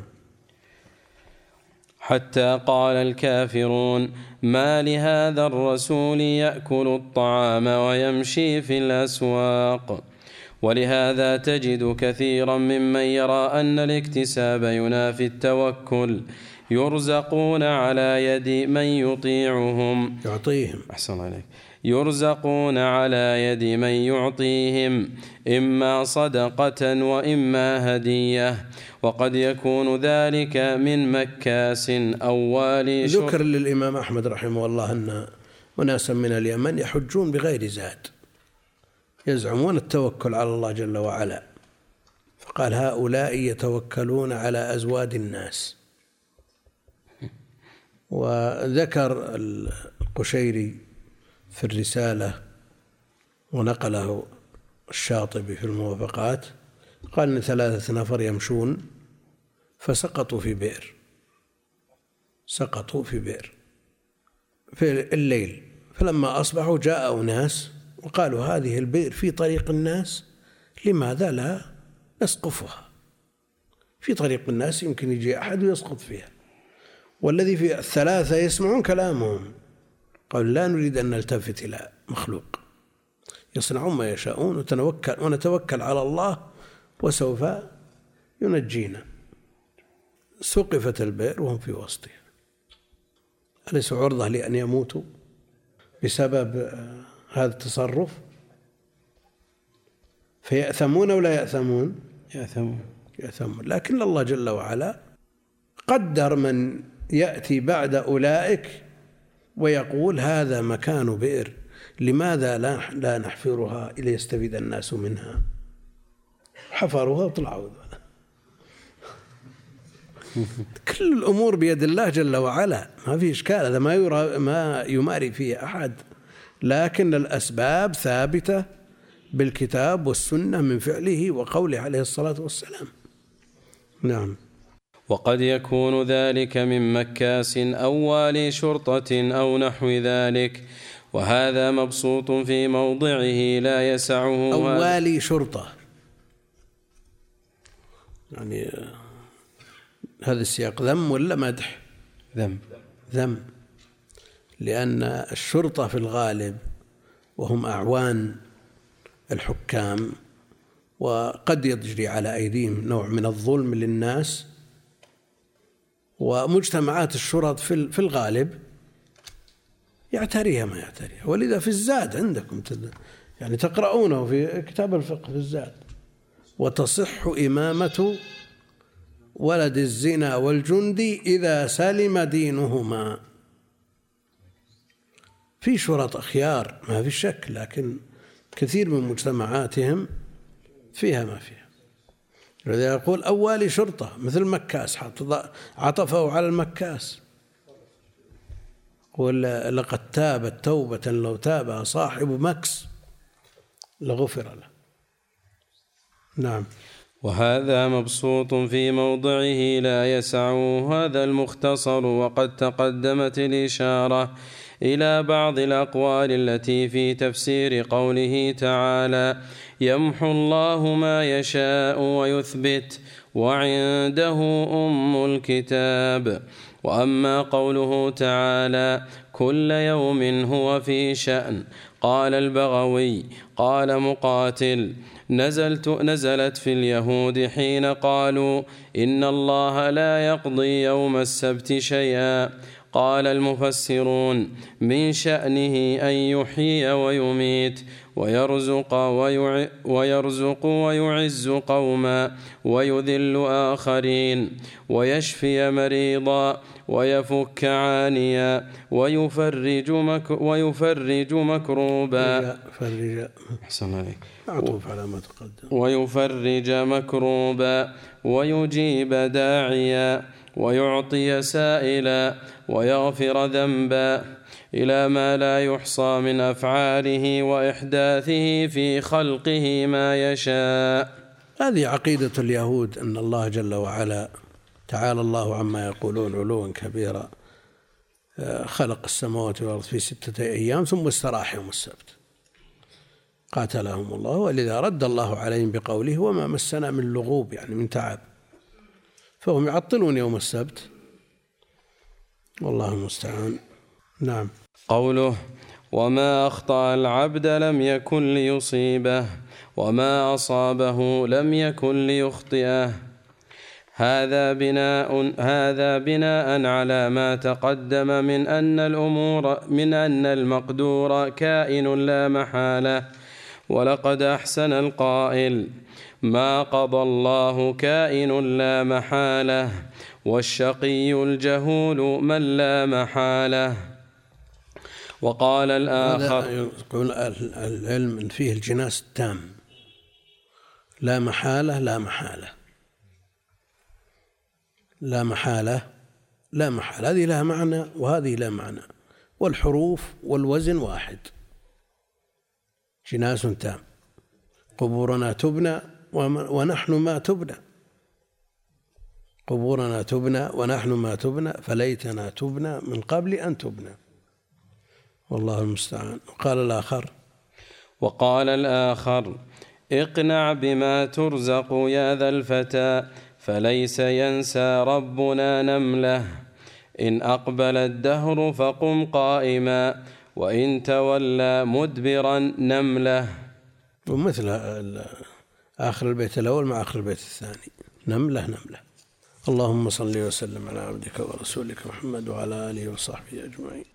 حتى قال الكافرون ما لهذا الرسول يأكل الطعام ويمشي في الأسواق. ولهذا تجد كثيرا ممن يرى أن الاكتساب ينافي التوكل يرزقون على يد من يطيعهم يعطيهم أحسن عليك يرزقون على يد من يعطيهم إما صدقة وإما هدية، وقد يكون ذلك من مكاس أو والي. ذكر للإمام أحمد رحمه الله أن وناسا من اليمن يحجون بغير زاد، يزعمون التوكل على الله جل وعلا، فقال هؤلاء يتوكلون على أزواد الناس. وذكر القشيري في الرسالة ونقله الشاطبي في الموافقات، قال إن ثلاثة نفر يمشون فسقطوا في بئر، سقطوا في بئر في الليل، فلما أصبحوا جاء أناس وقالوا هذه البئر في طريق الناس، لماذا لا نسقفها؟ في طريق الناس يمكن يجي أحد ويسقط فيها، والذي في الثلاثة يسمعون كلامهم، قالوا لا نريد أن نلتفت إلى مخلوق، يصنعون ما يشاءون ونتوكل, ونتوكل على الله وسوف ينجينا. سقفت البئر وهم في وسطها، أليسوا عرضة لأن يموتوا بسبب هذا التصرف؟ فيأثمون ولا يأثمون؟ يأثمون يأثمون. لكن الله جل وعلا قدر من يأتي بعد أولئك ويقول هذا مكان بئر، لماذا لا نحفرها ليستفيد الناس منها؟ حفروها وطلعوا. كل الأمور بيد الله جل وعلا، ما في إشكال، هذا ما يرى ما يماري فيه أحد، لكن الأسباب ثابتة بالكتاب والسنة من فعله وقوله عليه الصلاة والسلام. نعم. وقد يكون ذلك من مكاس أو والي شرطة أو نحو ذلك، وهذا مبسوط في موضعه لا يسعه. أو والي شرطة، يعني هذا السياق ذم ولا مدح؟ ذم. ذم، لأن الشرطة في الغالب وهم أعوان الحكام، وقد يجري على أيديهم نوع من الظلم للناس، ومجتمعات الشرط في الغالب يعتريها ما يعتريها. ولذا في الزاد عندكم يعني تقرؤونه في كتاب الفقه في الزاد، وتصح إمامة ولد الزنا والجندي إذا سلم دينهما. في شرط أخيار ما في شك، لكن كثير من مجتمعاتهم فيها ما فيها. لذا يقول أولي شرطة مثل مكاس، عطفه على المكاس، قل لقد تابت توبة لو تابها صاحب مكس لغفر له. نعم. وهذا مبسوط في موضعه لا يسعه هذا المختصر. وقد تقدمت الإشارة إلى بعض الأقوال التي في تفسير قوله تعالى يمحو الله ما يشاء ويثبت وعنده أم الكتاب. وأما قوله تعالى كل يوم هو في شأن، قال البغوي قال مقاتل نزلت نزلت في اليهود حين قالوا إن الله لا يقضي يوم السبت شيئا. قال المفسرون من شأنه أن يحيي ويميت ويرزق, ويع ويرزق ويعز قوما ويذل آخرين ويشفي مريضا ويفك عانيا ويفرج, مك ويفرج مكروبا ويفرج مكروبا ويجيب داعيا ويعطي سائلا ويغفر ذنبا إلى ما لا يحصى من أفعاله وإحداثه في خلقه ما يشاء. هذه عقيدة اليهود أن الله جل وعلا تعالى الله عما يقولون علوا كبيرا خلق السماوات والأرض في ستة أيام ثم استراح يوم السبت قاتلهم الله، ولذا رد الله عليهم بقوله وما مسنا من لغوب يعني من تعب، فهم يعطلون يوم السبت والله المستعان. نعم. قوله وما أخطأ العبد لم يكن ليصيبه وما أصابه لم يكن ليخطئه، هذا بناء هذا بناء على ما تقدم من أن الأمور من أن المقدور كائن لا محالة. ولقد أحسن القائل ما قضى الله كائن لا محالة، والشقي الجهول من لا محالة. وقال الآخر يقول العلم إن فيه الجناس التام، لا محالة لا محالة لا محالة لا محالة، هذه لها معنى وهذه لها معنى، والحروف والوزن واحد. جناس تام، قبورنا تبنى ونحن ما تبنى، قبورنا تبنى ونحن ما تبنى، فليتنا تبنى من قبل أن تبنى، والله المستعان. وقال الآخر وقال الآخر اقنع بما ترزق يا ذا الفتى، فليس ينسى ربنا نمله، إن أقبل الدهر فقم قائما، وإن تولى مدبرا نمله. ومثل آخر البيت الأول مع آخر البيت الثاني، نمله نمله. اللهم صل وسلم على عبدك ورسولك محمد وعلى آله وصحبه أجمعين.